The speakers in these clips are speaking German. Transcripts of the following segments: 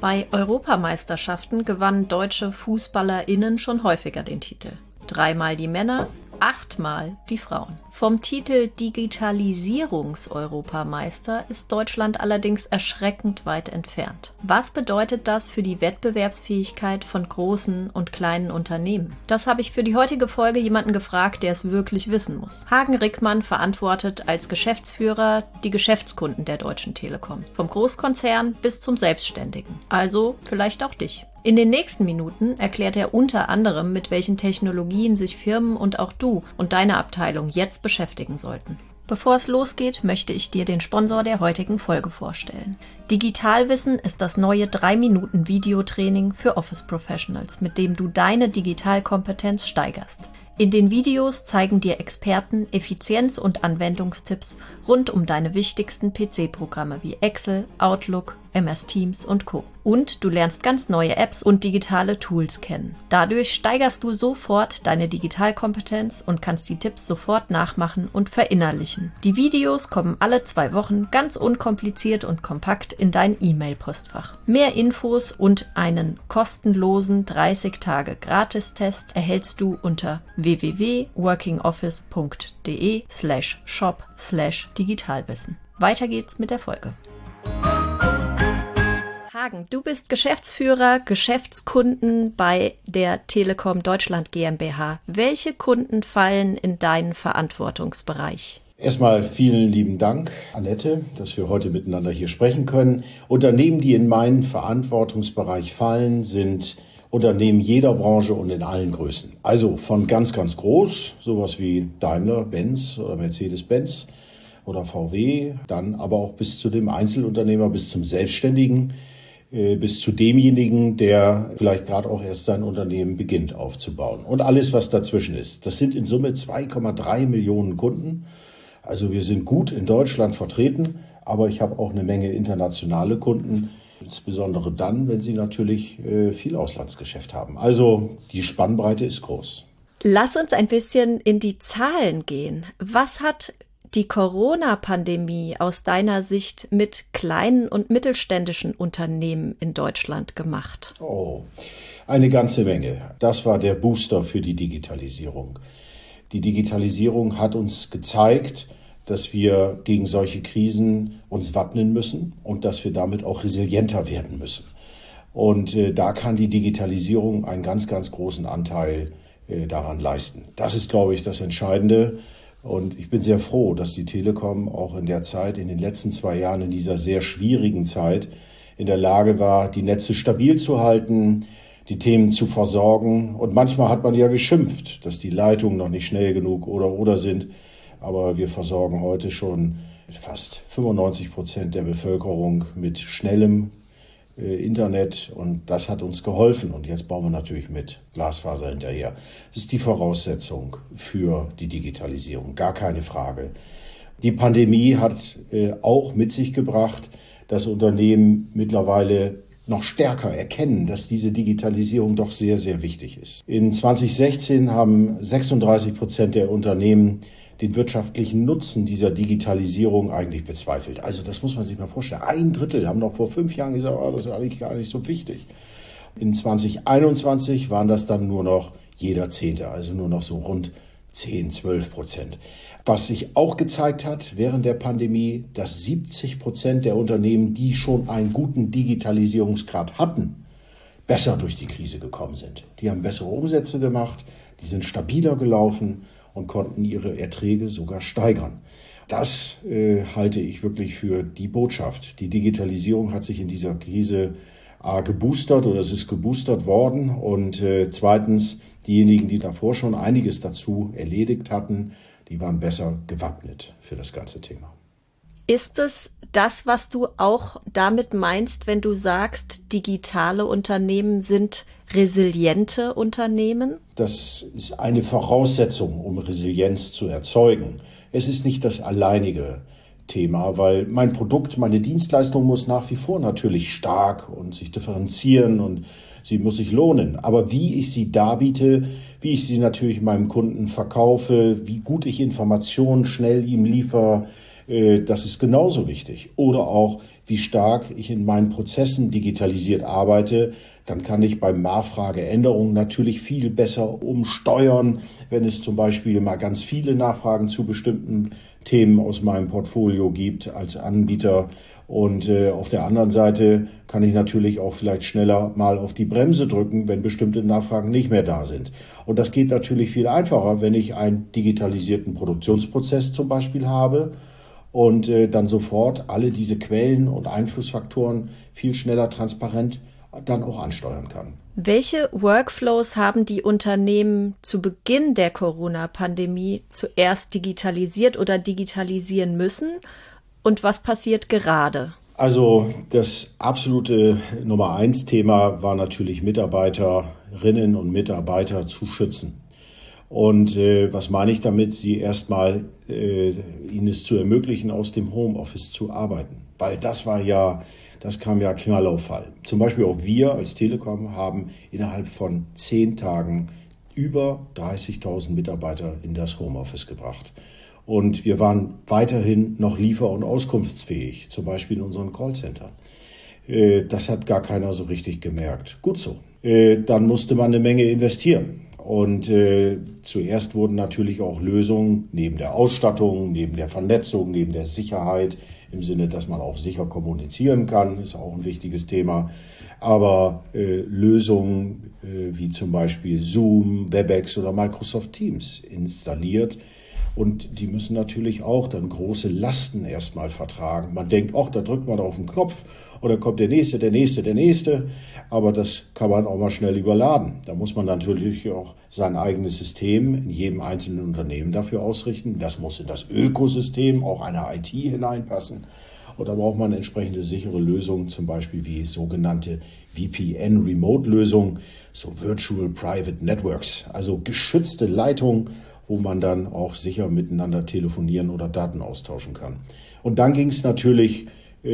Bei Europameisterschaften gewannen deutsche FußballerInnen schon häufiger den Titel. 3-mal die Männer, 8-mal die Frauen. Vom Titel Digitalisierungs-Europameister ist Deutschland allerdings erschreckend weit entfernt. Was bedeutet das für die Wettbewerbsfähigkeit von großen und kleinen Unternehmen? Das habe ich für die heutige Folge jemanden gefragt, der es wirklich wissen muss. Hagen Rickmann verantwortet als Geschäftsführer die Geschäftskunden der Deutschen Telekom. Vom Großkonzern bis zum Selbstständigen. Also vielleicht auch dich. In den nächsten Minuten erklärt er unter anderem, mit welchen Technologien sich Firmen und auch du und deine Abteilung jetzt beschäftigen sollten. Bevor es losgeht, möchte ich dir den Sponsor der heutigen Folge vorstellen. Digitalwissen ist das neue 3-Minuten-Videotraining für Office Professionals, mit dem du deine Digitalkompetenz steigerst. In den Videos zeigen dir Experten Effizienz- und Anwendungstipps rund um deine wichtigsten PC-Programme wie Excel, Outlook, MS Teams und Co. Und du lernst ganz neue Apps und digitale Tools kennen. Dadurch steigerst du sofort deine Digitalkompetenz und kannst die Tipps sofort nachmachen und verinnerlichen. Die Videos kommen alle 2 Wochen ganz unkompliziert und kompakt in dein E-Mail-Postfach. Mehr Infos und einen kostenlosen 30-Tage-Gratistest erhältst du unter www.workingoffice.de/shop/digitalwissen. Weiter geht's mit der Folge. Hagen, du bist Geschäftsführer Geschäftskunden bei der Telekom Deutschland GmbH. Welche Kunden fallen in deinen Verantwortungsbereich? Erstmal vielen lieben Dank, Annette, dass wir heute miteinander hier sprechen können. Unternehmen, die in meinen Verantwortungsbereich fallen, sind Unternehmen jeder Branche und in allen Größen. Also von ganz, ganz groß, sowas wie Daimler, Benz oder Mercedes-Benz oder VW, dann aber auch bis zu dem Einzelunternehmer, bis zum Selbstständigen, bis zu demjenigen, der vielleicht gerade auch erst sein Unternehmen beginnt aufzubauen. Und alles, was dazwischen ist. Das sind in Summe 2,3 Millionen Kunden. Also wir sind gut in Deutschland vertreten, aber ich habe auch eine Menge internationale Kunden, insbesondere dann, wenn sie natürlich viel Auslandsgeschäft haben. Also die Spannbreite ist groß. Lass uns ein bisschen in die Zahlen gehen. Was hat die Corona-Pandemie aus deiner Sicht mit kleinen und mittelständischen Unternehmen in Deutschland gemacht? Oh, eine ganze Menge. Das war der Booster für die Digitalisierung. Die Digitalisierung hat uns gezeigt, dass wir gegen solche Krisen uns wappnen müssen und dass wir damit auch resilienter werden müssen. Und da kann die Digitalisierung einen ganz, ganz großen Anteil daran leisten. Das ist, glaube ich, das Entscheidende. Und ich bin sehr froh, dass die Telekom auch in der Zeit, in den letzten 2 Jahren, in dieser sehr schwierigen Zeit, in der Lage war, die Netze stabil zu halten, die Themen zu versorgen. Und manchmal hat man ja geschimpft, dass die Leitungen noch nicht schnell genug oder sind. Aber wir versorgen heute schon fast 95% der Bevölkerung mit schnellem Internet und das hat uns geholfen. Und jetzt bauen wir natürlich mit Glasfaser hinterher. Das ist die Voraussetzung für die Digitalisierung, gar keine Frage. Die Pandemie hat auch mit sich gebracht, dass Unternehmen mittlerweile noch stärker erkennen, dass diese Digitalisierung doch sehr, sehr wichtig ist. In 2016 haben 36% der Unternehmen den wirtschaftlichen Nutzen dieser Digitalisierung eigentlich bezweifelt. Also das muss man sich mal vorstellen. 1/3 haben noch vor 5 Jahren gesagt, oh, das ist eigentlich gar nicht so wichtig. In 2021 waren das dann nur noch jeder 10., also nur noch so rund 10-12%. Was sich auch gezeigt hat während der Pandemie, dass 70% der Unternehmen, die schon einen guten Digitalisierungsgrad hatten, besser durch die Krise gekommen sind. Die haben bessere Umsätze gemacht, die sind stabiler gelaufen und konnten ihre Erträge sogar steigern. Das halte ich wirklich für die Botschaft. Die Digitalisierung hat sich in dieser Krise geboostert oder es ist geboostert worden. Und zweitens, diejenigen, die davor schon einiges dazu erledigt hatten, die waren besser gewappnet für das ganze Thema. Ist es das, was du auch damit meinst, wenn du sagst, digitale Unternehmen sind resiliente Unternehmen? Das ist eine Voraussetzung, um Resilienz zu erzeugen. Es ist nicht das alleinige Thema, weil mein Produkt, meine Dienstleistung muss nach wie vor natürlich stark und sich differenzieren und sie muss sich lohnen. Aber wie ich sie darbiete, wie ich sie natürlich meinem Kunden verkaufe, wie gut ich Informationen schnell ihm liefere, Das ist genauso wichtig. Oder auch, wie stark ich in meinen Prozessen digitalisiert arbeite. Dann kann ich beim Nachfrageänderungen natürlich viel besser umsteuern, wenn es zum Beispiel mal ganz viele Nachfragen zu bestimmten Themen aus meinem Portfolio gibt als Anbieter. Und auf der anderen Seite kann ich natürlich auch vielleicht schneller mal auf die Bremse drücken, wenn bestimmte Nachfragen nicht mehr da sind. Und das geht natürlich viel einfacher, wenn ich einen digitalisierten Produktionsprozess zum Beispiel habe und dann sofort alle diese Quellen und Einflussfaktoren viel schneller transparent dann auch ansteuern kann. Welche Workflows haben die Unternehmen zu Beginn der Corona-Pandemie zuerst digitalisiert oder digitalisieren müssen? Und was passiert gerade? Also das absolute Nummer 1 Thema war natürlich Mitarbeiterinnen und Mitarbeiter zu schützen. Und was meine ich damit? Sie erstmal ihnen es zu ermöglichen, aus dem Homeoffice zu arbeiten. Weil das kam ja Knallauffall. Zum Beispiel auch wir als Telekom haben innerhalb von 10 Tagen über 30.000 Mitarbeiter in das Homeoffice gebracht. Und wir waren weiterhin noch liefer- und auskunftsfähig, zum Beispiel in unseren Callcentern. Das hat gar keiner so richtig gemerkt. Gut so. Dann musste man eine Menge investieren. Und zuerst wurden natürlich auch Lösungen neben der Ausstattung, neben der Vernetzung, neben der Sicherheit, im Sinne, dass man auch sicher kommunizieren kann, ist auch ein wichtiges Thema. Aber Lösungen wie zum Beispiel Zoom, Webex oder Microsoft Teams installiert. Und die müssen natürlich auch dann große Lasten erstmal vertragen. Man denkt, ach, da drückt man auf den Knopf oder kommt der Nächste, der Nächste, der Nächste. Aber das kann man auch mal schnell überladen. Da muss man natürlich auch sein eigenes System in jedem einzelnen Unternehmen dafür ausrichten. Das muss in das Ökosystem auch einer IT hineinpassen. Und da braucht man entsprechende sichere Lösungen, zum Beispiel wie sogenannte VPN-Remote-Lösungen, so Virtual Private Networks, also geschützte Leitungen, wo man dann auch sicher miteinander telefonieren oder Daten austauschen kann. Und dann ging es natürlich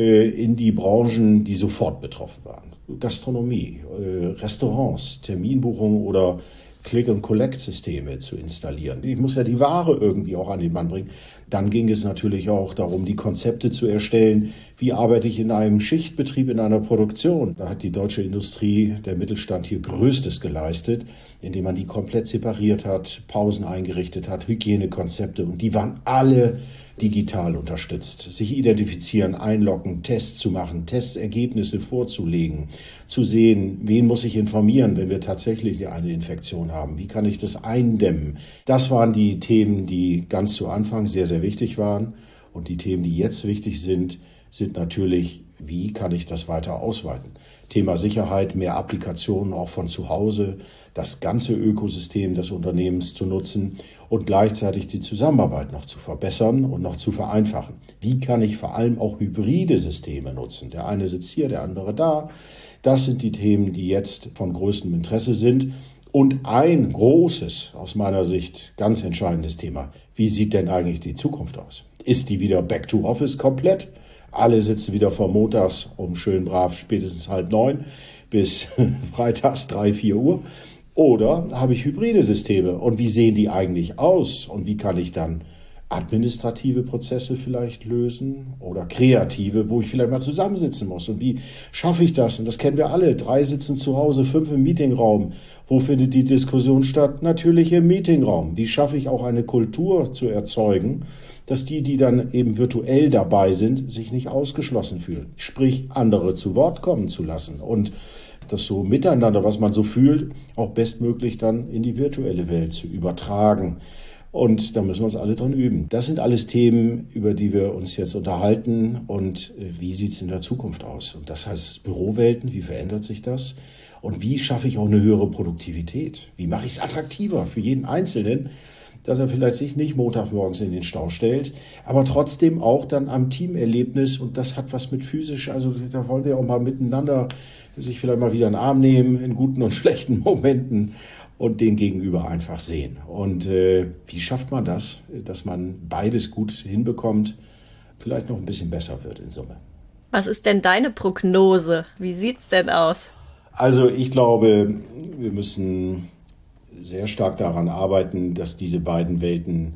in die Branchen, die sofort betroffen waren. Gastronomie, Restaurants, Terminbuchungen oder Click-and-Collect-Systeme zu installieren. Ich muss ja die Ware irgendwie auch an den Mann bringen. Dann ging es natürlich auch darum, die Konzepte zu erstellen. Wie arbeite ich in einem Schichtbetrieb, in einer Produktion? Da hat die deutsche Industrie, der Mittelstand hier Größtes geleistet, indem man die komplett separiert hat, Pausen eingerichtet hat, Hygienekonzepte. Und die waren alle digital unterstützt. Sich identifizieren, einloggen, Tests zu machen, Testergebnisse vorzulegen, zu sehen, wen muss ich informieren, wenn wir tatsächlich eine Infektion haben, wie kann ich das eindämmen. Das waren die Themen, die ganz zu Anfang sehr, sehr wichtig waren. Und die Themen, die jetzt wichtig sind, sind natürlich, wie kann ich das weiter ausweiten. Thema Sicherheit, mehr Applikationen auch von zu Hause, das ganze Ökosystem des Unternehmens zu nutzen und gleichzeitig die Zusammenarbeit noch zu verbessern und noch zu vereinfachen. Wie kann ich vor allem auch hybride Systeme nutzen? Der eine sitzt hier, der andere da. Das sind die Themen, die jetzt von größtem Interesse sind. Und ein großes, aus meiner Sicht ganz entscheidendes Thema: Wie sieht denn eigentlich die Zukunft aus? Ist die wieder back to office komplett? Alle sitzen wieder von montags um schön brav spätestens 8:30 bis freitags 3, 4 Uhr. Oder habe ich hybride Systeme? Und wie sehen die eigentlich aus? Und wie kann ich dann administrative Prozesse vielleicht lösen oder kreative, wo ich vielleicht mal zusammensitzen muss? Und wie schaffe ich das? Und das kennen wir alle. 3 sitzen zu Hause, 5 im Meetingraum. Wo findet die Diskussion statt? Natürlich im Meetingraum. Wie schaffe ich auch eine Kultur zu erzeugen, dass die dann eben virtuell dabei sind, sich nicht ausgeschlossen fühlen? Sprich, andere zu Wort kommen zu lassen und das so miteinander, was man so fühlt, auch bestmöglich dann in die virtuelle Welt zu übertragen. Und da müssen wir uns alle dran üben. Das sind alles Themen, über die wir uns jetzt unterhalten. Und wie sieht es in der Zukunft aus? Und das heißt Bürowelten, wie verändert sich das? Und wie schaffe ich auch eine höhere Produktivität? Wie mache ich es attraktiver für jeden Einzelnen, dass er vielleicht sich nicht montagsmorgens in den Stau stellt, aber trotzdem auch dann am Teamerlebnis, und das hat was mit physisch, also da wollen wir auch mal miteinander sich vielleicht mal wieder einen Arm nehmen in guten und schlechten Momenten und den Gegenüber einfach sehen. Und wie schafft man das, dass man beides gut hinbekommt, vielleicht noch ein bisschen besser wird in Summe? Was ist denn deine Prognose? Wie sieht's denn aus? Also ich glaube, wir müssen sehr stark daran arbeiten, dass diese beiden Welten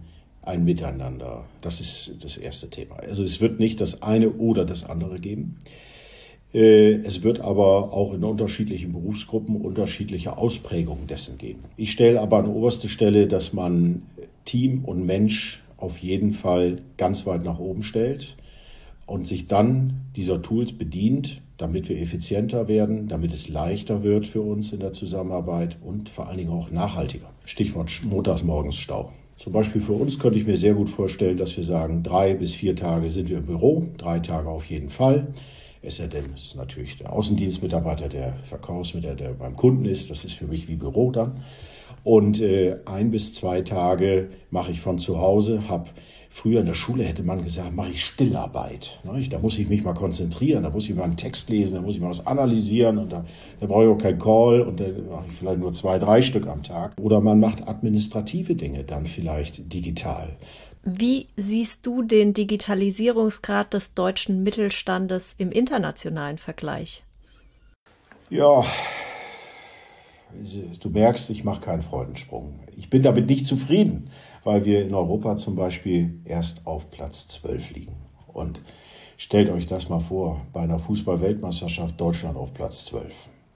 ein Miteinander. Das ist das erste Thema. Also es wird nicht das eine oder das andere geben. Es wird aber auch in unterschiedlichen Berufsgruppen unterschiedliche Ausprägungen dessen geben. Ich stelle aber an oberste Stelle, dass man Team und Mensch auf jeden Fall ganz weit nach oben stellt und sich dann dieser Tools bedient, damit wir effizienter werden, damit es leichter wird für uns in der Zusammenarbeit und vor allen Dingen auch nachhaltiger. Stichwort Montagsmorgens-Stau. Zum Beispiel für uns könnte ich mir sehr gut vorstellen, dass wir sagen, 3 bis 4 Tage sind wir im Büro, 3 Tage auf jeden Fall. Es sei denn, es ist natürlich der Außendienstmitarbeiter, der Verkaufsmitarbeiter, der beim Kunden ist. Das ist für mich wie Büro dann. Und 1 bis 2 Tage mache ich von zu Hause. Früher in der Schule hätte man gesagt, mache ich Stillarbeit. Da muss ich mich mal konzentrieren, da muss ich mal einen Text lesen, da muss ich mal was analysieren und da brauche ich auch keinen Call und da mache ich vielleicht nur 2, 3 Stück am Tag. Oder man macht administrative Dinge dann vielleicht digital. Wie siehst du den Digitalisierungsgrad des deutschen Mittelstandes im internationalen Vergleich? Ja, du merkst, ich mache keinen Freudensprung. Ich bin damit nicht zufrieden, weil wir in Europa zum Beispiel erst auf Platz 12 liegen. Und stellt euch das mal vor, bei einer Fußball-Weltmeisterschaft Deutschland auf Platz 12.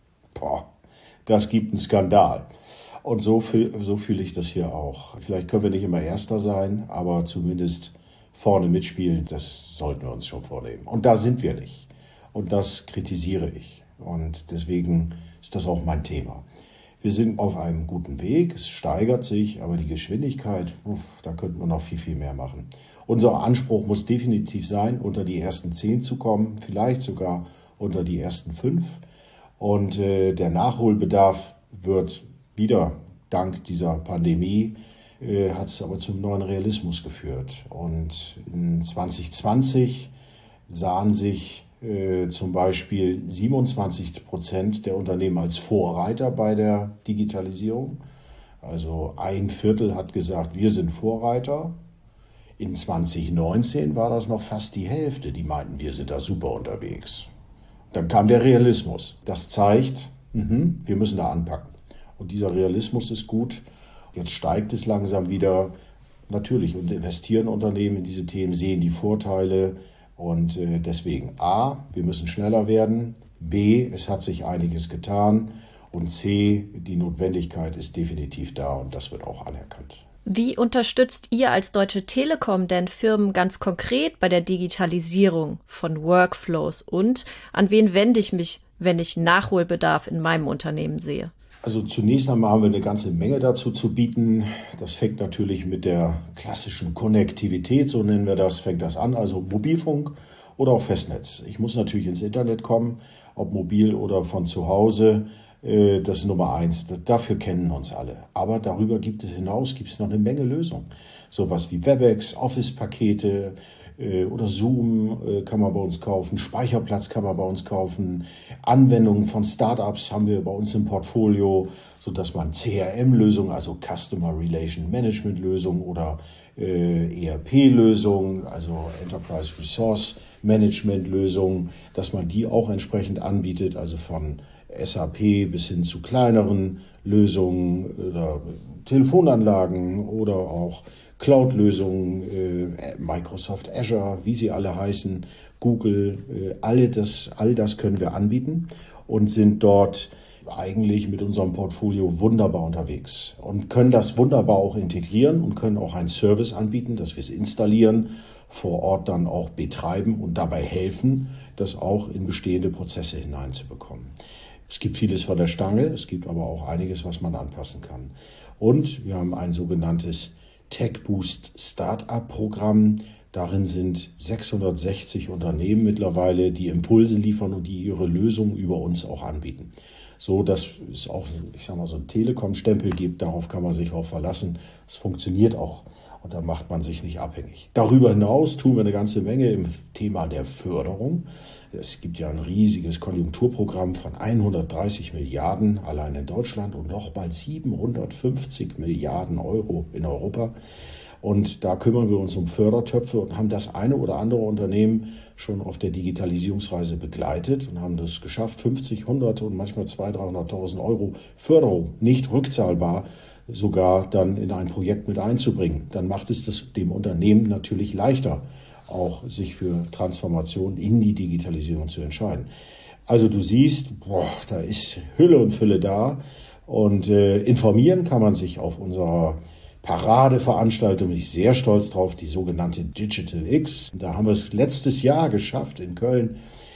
Das gibt einen Skandal. Und so fühle ich das hier auch. Vielleicht können wir nicht immer Erster sein, aber zumindest vorne mitspielen, das sollten wir uns schon vornehmen. Und da sind wir nicht. Und das kritisiere ich. Und deswegen ist das auch mein Thema. Wir sind auf einem guten Weg, es steigert sich, aber die Geschwindigkeit, da könnten wir noch viel, viel mehr machen. Unser Anspruch muss definitiv sein, unter die ersten 10 zu kommen, vielleicht sogar unter die ersten 5. Und der Nachholbedarf wird wieder, dank dieser Pandemie, hat es aber zum neuen Realismus geführt. Und in 2020 sahen sich zum Beispiel 27% der Unternehmen als Vorreiter bei der Digitalisierung. Also 1/4 hat gesagt, wir sind Vorreiter. In 2019 war das noch fast die Hälfte, die meinten, wir sind da super unterwegs. Dann kam der Realismus. Das zeigt, wir müssen da anpacken. Und dieser Realismus ist gut. Jetzt steigt es langsam wieder. Natürlich, und investieren Unternehmen in diese Themen, sehen die Vorteile. Und deswegen A, wir müssen schneller werden. B, es hat sich einiges getan. Und C, die Notwendigkeit ist definitiv da und das wird auch anerkannt. Wie unterstützt ihr als Deutsche Telekom denn Firmen ganz konkret bei der Digitalisierung von Workflows und an wen wende ich mich, wenn ich Nachholbedarf in meinem Unternehmen sehe? Also zunächst einmal haben wir eine ganze Menge dazu zu bieten. Das fängt natürlich mit der klassischen Konnektivität, so nennen wir das, fängt das an, also Mobilfunk oder auch Festnetz. Ich muss natürlich ins Internet kommen, ob mobil oder von zu Hause. Das ist Nummer 1. Dafür kennen uns alle. Aber darüber gibt es noch eine Menge Lösungen. Sowas wie Webex, Office-Pakete oder Zoom kann man bei uns kaufen, Speicherplatz kann man bei uns kaufen, Anwendungen von Startups haben wir bei uns im Portfolio, sodass man CRM-Lösungen, also Customer Relation Management Lösungen oder ERP-Lösungen, also Enterprise Resource Management Lösungen, dass man die auch entsprechend anbietet, also von SAP bis hin zu kleineren Lösungen oder Telefonanlagen oder auch Cloud-Lösungen, Microsoft Azure, wie sie alle heißen, Google, all das können wir anbieten und sind dort eigentlich mit unserem Portfolio wunderbar unterwegs und können das wunderbar auch integrieren und können auch einen Service anbieten, dass wir es installieren, vor Ort dann auch betreiben und dabei helfen, das auch in bestehende Prozesse hineinzubekommen. Es gibt vieles von der Stange, es gibt aber auch einiges, was man anpassen kann. Und wir haben ein sogenanntes Tech Boost Startup Programm. Darin sind 660 Unternehmen mittlerweile, die Impulse liefern und die ihre Lösungen über uns auch anbieten. So, dass es auch, so einen Telekom-Stempel gibt, darauf kann man sich auch verlassen. Es funktioniert auch. Und da macht man sich nicht abhängig. Darüber hinaus tun wir eine ganze Menge im Thema der Förderung. Es gibt ja ein riesiges Konjunkturprogramm von 130 Milliarden allein in Deutschland und nochmal 750 Milliarden Euro in Europa. Und da kümmern wir uns um Fördertöpfe und haben das eine oder andere Unternehmen schon auf der Digitalisierungsreise begleitet und haben das geschafft, 50, 100 und manchmal 200.000, 300.000 Euro Förderung, nicht rückzahlbar, sogar dann in ein Projekt mit einzubringen. Dann macht es das dem Unternehmen natürlich leichter, auch sich für Transformation in die Digitalisierung zu entscheiden. Also du siehst, da ist Hülle und Fülle da und informieren kann man sich auf unserer Paradeveranstaltung, bin ich sehr stolz drauf, die sogenannte Digital X. Da haben wir es letztes Jahr geschafft, in Köln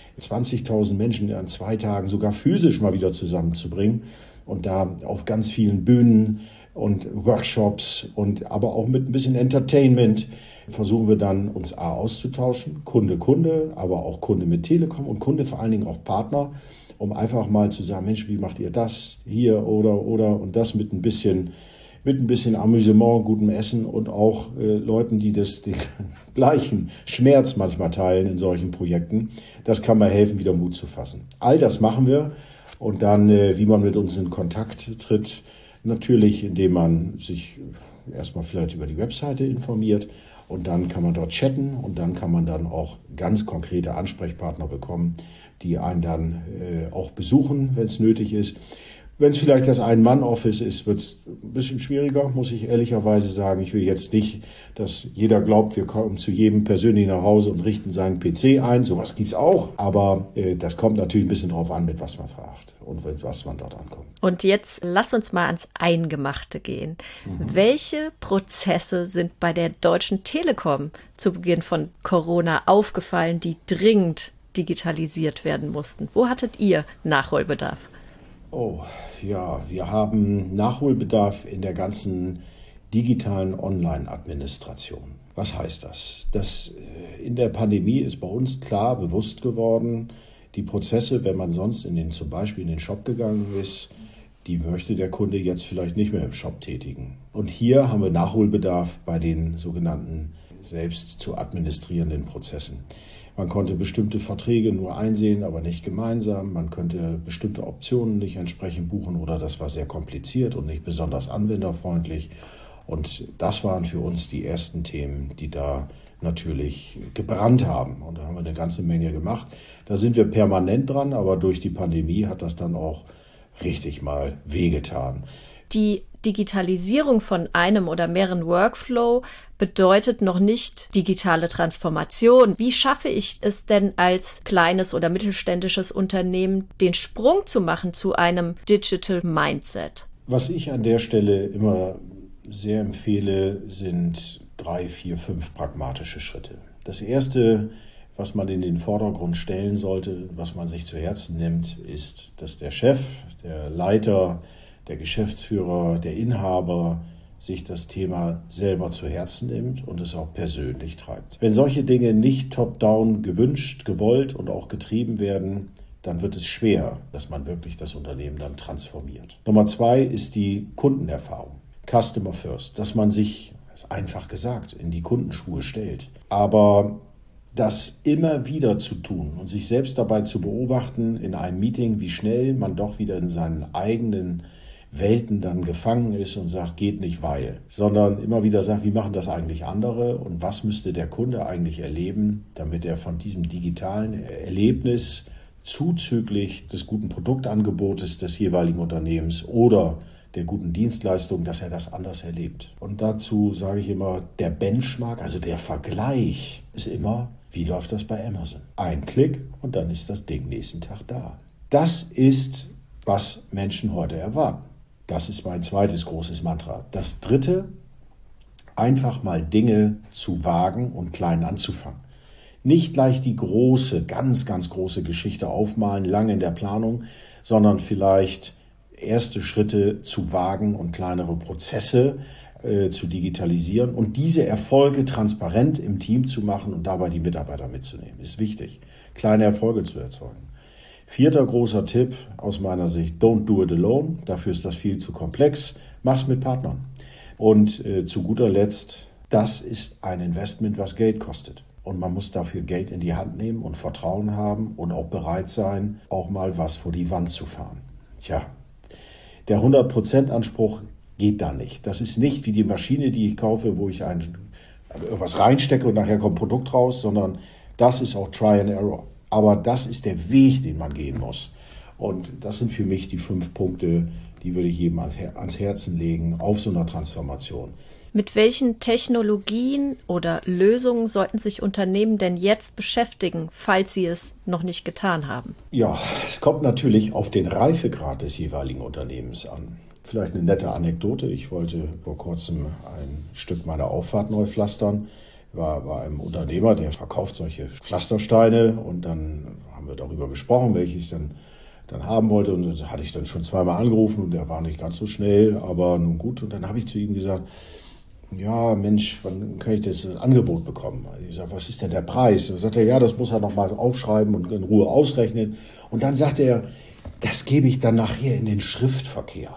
20.000 Menschen an 2 Tagen sogar physisch mal wieder zusammenzubringen und da auf ganz vielen Bühnen und Workshops und aber auch mit ein bisschen Entertainment versuchen wir dann uns auszutauschen, Kunde, aber auch Kunde mit Telekom und Kunde vor allen Dingen auch Partner, um einfach mal zu sagen, Mensch, wie macht ihr das hier oder und das mit ein bisschen Amüsement, gutem Essen und auch Leuten, die den gleichen Schmerz manchmal teilen in solchen Projekten. Das kann mal helfen, wieder Mut zu fassen. All das machen wir und dann, wie man mit uns in Kontakt tritt, natürlich, indem man sich erstmal vielleicht über die Webseite informiert und dann kann man dort chatten und dann kann man dann auch ganz konkrete Ansprechpartner bekommen, die einen dann auch besuchen, wenn es nötig ist. Wenn es vielleicht das Ein-Mann-Office ist, wird es ein bisschen schwieriger, muss ich ehrlicherweise sagen. Ich will jetzt nicht, dass jeder glaubt, wir kommen zu jedem persönlich nach Hause und richten seinen PC ein. Sowas gibt's auch, aber das kommt natürlich ein bisschen drauf an, mit was man fragt und mit was man dort ankommt. Und jetzt lass uns mal ans Eingemachte gehen. Welche Prozesse sind bei der Deutschen Telekom zu Beginn von Corona aufgefallen, die dringend digitalisiert werden mussten? Wo hattet ihr Nachholbedarf? Oh, ja, wir haben Nachholbedarf in der ganzen digitalen Online-Administration. Was heißt das? In der Pandemie ist bei uns klar bewusst geworden, die Prozesse, wenn man sonst zum Beispiel in den Shop gegangen ist, die möchte der Kunde jetzt vielleicht nicht mehr im Shop tätigen. Und hier haben wir Nachholbedarf bei den sogenannten selbst zu administrierenden Prozessen. Man konnte bestimmte Verträge nur einsehen, aber nicht gemeinsam. Man könnte bestimmte Optionen nicht entsprechend buchen oder das war sehr kompliziert und nicht besonders anwenderfreundlich. Und das waren für uns die ersten Themen, die da natürlich gebrannt haben. Und da haben wir eine ganze Menge gemacht. Da sind wir permanent dran, aber durch die Pandemie hat das dann auch richtig mal wehgetan. Die Digitalisierung von einem oder mehreren Workflow bedeutet noch nicht digitale Transformation. Wie schaffe ich es denn als kleines oder mittelständisches Unternehmen, den Sprung zu machen zu einem Digital Mindset? Was ich an der Stelle immer sehr empfehle, sind 3, 4, 5 pragmatische Schritte. Das erste, was man in den Vordergrund stellen sollte, was man sich zu Herzen nimmt, ist, dass der Chef, der Leiter, der Geschäftsführer, der Inhaber sich das Thema selber zu Herzen nimmt und es auch persönlich treibt. Wenn solche Dinge nicht top-down gewünscht, gewollt und auch getrieben werden, dann wird es schwer, dass man wirklich das Unternehmen dann transformiert. Nummer 2 ist die Kundenerfahrung. Customer First, dass man sich, das ist einfach gesagt, in die Kundenschuhe stellt. Aber das immer wieder zu tun und sich selbst dabei zu beobachten in einem Meeting, wie schnell man doch wieder in seinen eigenen Welten dann gefangen ist und sagt, geht nicht weil, sondern immer wieder sagt, wie machen das eigentlich andere und was müsste der Kunde eigentlich erleben, damit er von diesem digitalen Erlebnis zuzüglich des guten Produktangebotes des jeweiligen Unternehmens oder der guten Dienstleistung, dass er das anders erlebt. Und dazu sage ich immer, der Benchmark, also der Vergleich ist immer, wie läuft das bei Amazon? Ein Klick und dann ist das Ding nächsten Tag da. Das ist, was Menschen heute erwarten. Das ist mein zweites großes Mantra. Das dritte, einfach mal Dinge zu wagen und klein anzufangen. Nicht gleich die große, ganz, ganz große Geschichte aufmalen, lange in der Planung, sondern vielleicht erste Schritte zu wagen und kleinere Prozesse zu digitalisieren und diese Erfolge transparent im Team zu machen und dabei die Mitarbeiter mitzunehmen. Ist wichtig, kleine Erfolge zu erzeugen. 4. großer Tipp aus meiner Sicht, don't do it alone. Dafür ist das viel zu komplex. Mach's mit Partnern. Und zu guter Letzt, das ist ein Investment, was Geld kostet. Und man muss dafür Geld in die Hand nehmen und Vertrauen haben und auch bereit sein, auch mal was vor die Wand zu fahren. Tja, der 100%-Anspruch geht da nicht. Das ist nicht wie die Maschine, die ich kaufe, wo ich irgendwas reinstecke und nachher kommt ein Produkt raus, sondern das ist auch Try and Error. Aber das ist der Weg, den man gehen muss. Und das sind für mich die 5 Punkte, die würde ich jedem ans Herzen legen auf so einer Transformation. Mit welchen Technologien oder Lösungen sollten sich Unternehmen denn jetzt beschäftigen, falls sie es noch nicht getan haben? Ja, es kommt natürlich auf den Reifegrad des jeweiligen Unternehmens an. Vielleicht eine nette Anekdote. Ich wollte vor kurzem ein Stück meiner Auffahrt neu pflastern. War ein Unternehmer, der verkauft solche Pflastersteine, und dann haben wir darüber gesprochen, welche ich dann haben wollte, und das hatte ich dann schon zweimal angerufen und der war nicht ganz so schnell, aber nun gut. Und dann habe ich zu ihm gesagt, ja Mensch, wann kann ich das Angebot bekommen? Ich sage, was ist denn der Preis? Und dann sagt er, ja, das muss er noch mal aufschreiben und in Ruhe ausrechnen. Und dann sagte er, das gebe ich dann nachher in den Schriftverkehr.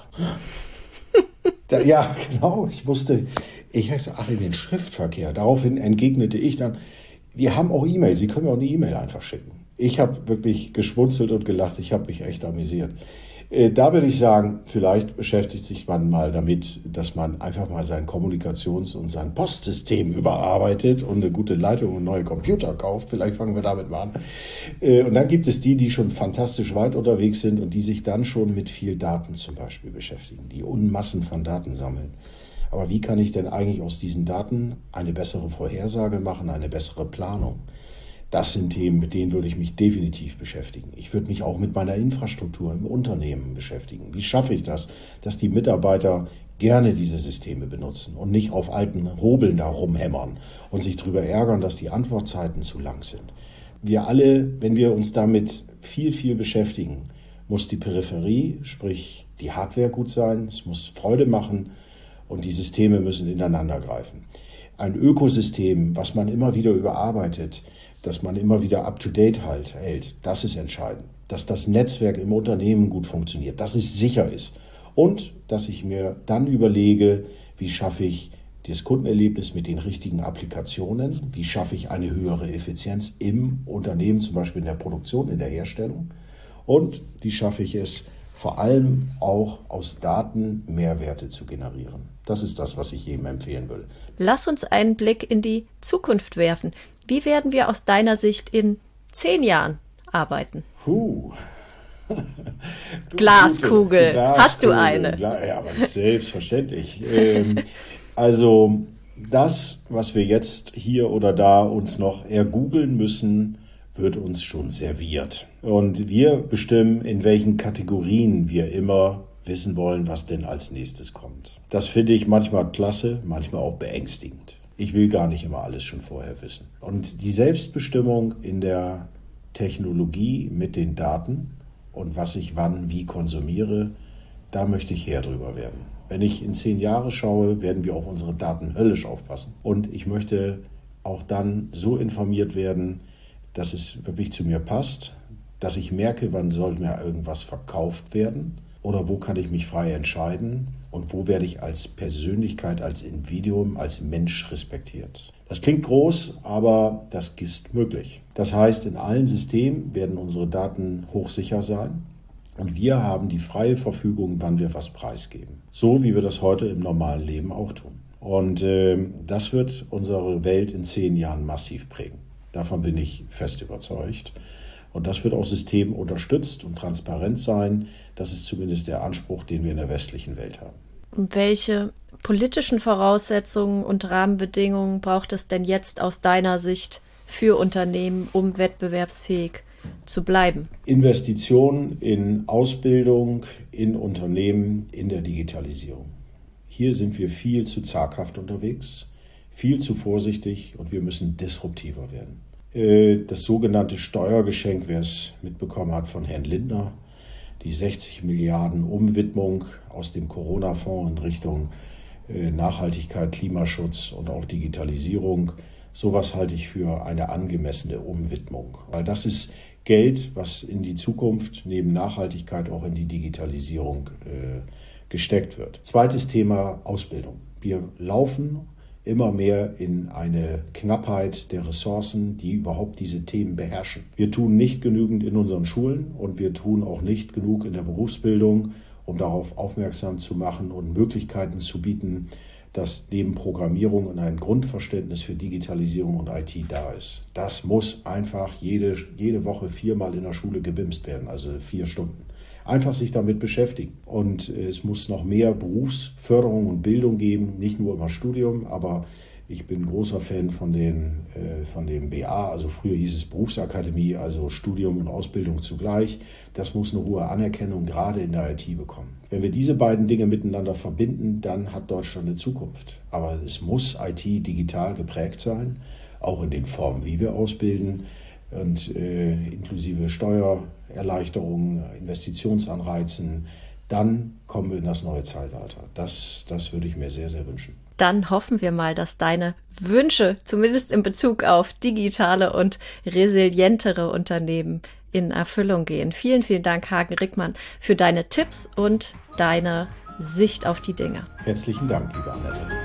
Ja, genau, ich sage, ach, in den Schriftverkehr. Daraufhin entgegnete ich dann, wir haben auch E-Mail, Sie können mir auch eine E-Mail einfach schicken. Ich habe wirklich geschmunzelt und gelacht, ich habe mich echt amüsiert. Da würde ich sagen, vielleicht beschäftigt sich man mal damit, dass man einfach mal sein Kommunikations- und sein Postsystem überarbeitet und eine gute Leitung und neue Computer kauft. Vielleicht fangen wir damit mal an. Und dann gibt es die schon fantastisch weit unterwegs sind und die sich dann schon mit viel Daten zum Beispiel beschäftigen, die Unmassen von Daten sammeln. Aber wie kann ich denn eigentlich aus diesen Daten eine bessere Vorhersage machen, eine bessere Planung? Das sind Themen, mit denen würde ich mich definitiv beschäftigen. Ich würde mich auch mit meiner Infrastruktur im Unternehmen beschäftigen. Wie schaffe ich das, dass die Mitarbeiter gerne diese Systeme benutzen und nicht auf alten Hobeln da rumhämmern und sich darüber ärgern, dass die Antwortzeiten zu lang sind? Wir alle, wenn wir uns damit viel beschäftigen, muss die Peripherie, sprich die Hardware gut sein, es muss Freude machen und die Systeme müssen ineinander greifen. Ein Ökosystem, was man immer wieder überarbeitet, dass man immer wieder up-to-date hält, das ist entscheidend. Dass das Netzwerk im Unternehmen gut funktioniert, dass es sicher ist und dass ich mir dann überlege, wie schaffe ich das Kundenerlebnis mit den richtigen Applikationen, wie schaffe ich eine höhere Effizienz im Unternehmen, zum Beispiel in der Produktion, in der Herstellung, und wie schaffe ich es vor allem auch aus Daten Mehrwerte zu generieren. Das ist das, was ich jedem empfehlen würde. Lass uns einen Blick in die Zukunft werfen. Wie werden wir aus deiner Sicht in 10 Jahren arbeiten? Glaskugel. Hast du eine? Ja, aber selbstverständlich. Also das, was wir jetzt hier oder da uns noch ergoogeln müssen, wird uns schon serviert. Und wir bestimmen, in welchen Kategorien wir immer wissen wollen, was denn als nächstes kommt. Das finde ich manchmal klasse, manchmal auch beängstigend. Ich will gar nicht immer alles schon vorher wissen. Und die Selbstbestimmung in der Technologie mit den Daten und was ich wann wie konsumiere, da möchte ich Herr drüber werden. Wenn ich in 10 Jahre schaue, werden wir auf unsere Daten höllisch aufpassen. Und ich möchte auch dann so informiert werden, dass es wirklich zu mir passt, dass ich merke, wann soll mir irgendwas verkauft werden oder wo kann ich mich frei entscheiden und wo werde ich als Persönlichkeit, als Individuum, als Mensch respektiert. Das klingt groß, aber das ist möglich. Das heißt, in allen Systemen werden unsere Daten hochsicher sein und wir haben die freie Verfügung, wann wir was preisgeben. So wie wir das heute im normalen Leben auch tun. Und das wird unsere Welt in 10 Jahren massiv prägen. Davon bin ich fest überzeugt. Und das wird auch systemunterstützt und transparent sein. Das ist zumindest der Anspruch, den wir in der westlichen Welt haben. Welche politischen Voraussetzungen und Rahmenbedingungen braucht es denn jetzt aus deiner Sicht für Unternehmen, um wettbewerbsfähig zu bleiben? Investitionen in Ausbildung, in Unternehmen, in der Digitalisierung. Hier sind wir viel zu zaghaft unterwegs, viel zu vorsichtig und wir müssen disruptiver werden. Das sogenannte Steuergeschenk, wer es mitbekommen hat von Herrn Lindner, die 60 Milliarden Umwidmung aus dem Corona-Fonds in Richtung Nachhaltigkeit, Klimaschutz und auch Digitalisierung, sowas halte ich für eine angemessene Umwidmung. Weil das ist Geld, was in die Zukunft neben Nachhaltigkeit auch in die Digitalisierung gesteckt wird. Zweites Thema, Ausbildung. Wir laufen immer mehr in eine Knappheit der Ressourcen, die überhaupt diese Themen beherrschen. Wir tun nicht genügend in unseren Schulen und wir tun auch nicht genug in der Berufsbildung, um darauf aufmerksam zu machen und Möglichkeiten zu bieten, dass neben Programmierung und ein Grundverständnis für Digitalisierung und IT da ist. Das muss einfach jede Woche 4-mal in der Schule gebimst werden, also 4 Stunden. Einfach sich damit beschäftigen. Und es muss noch mehr Berufsförderung und Bildung geben, nicht nur immer Studium, aber ich bin großer Fan von dem BA, also früher hieß es Berufsakademie, also Studium und Ausbildung zugleich. Das muss eine hohe Anerkennung gerade in der IT bekommen. Wenn wir diese beiden Dinge miteinander verbinden, dann hat Deutschland eine Zukunft. Aber es muss IT digital geprägt sein, auch in den Formen, wie wir ausbilden und inklusive Steuererleichterungen, Investitionsanreizen. Dann kommen wir in das neue Zeitalter. Das würde ich mir sehr, sehr wünschen. Dann hoffen wir mal, dass deine Wünsche, zumindest in Bezug auf digitale und resilientere Unternehmen, in Erfüllung gehen. Vielen, vielen Dank, Hagen Rickmann, für deine Tipps und deine Sicht auf die Dinge. Herzlichen Dank, liebe Annette.